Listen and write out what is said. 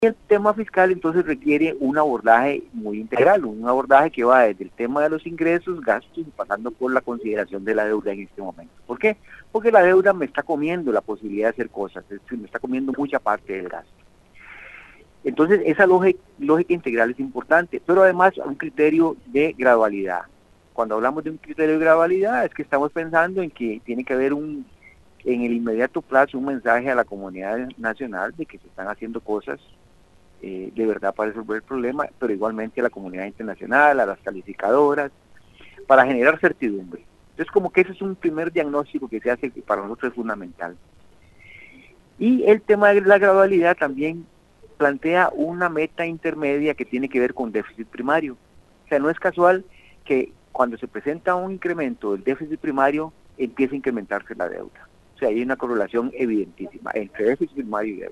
El tema fiscal entonces requiere un abordaje muy integral, un abordaje que va desde el tema de los ingresos, gastos y pasando por la consideración de la deuda en este momento. ¿Por qué? Porque la deuda me está comiendo la posibilidad de hacer cosas, es decir, me está comiendo mucha parte del gasto. Entonces esa lógica integral es importante, pero además un criterio de gradualidad. Cuando hablamos de un criterio de gradualidad es que estamos pensando en que tiene que haber en el inmediato plazo un mensaje a la comunidad nacional de que se están haciendo cosas de verdad para resolver el problema, pero igualmente a la comunidad internacional, a las calificadoras, para generar certidumbre. Entonces como que ese es un primer diagnóstico que se hace que para nosotros es fundamental. Y el tema de la gradualidad también plantea una meta intermedia que tiene que ver con déficit primario. O sea, no es casual que cuando se presenta un incremento del déficit primario empiece a incrementarse la deuda. O sea, hay una correlación evidentísima entre déficit primario y deuda.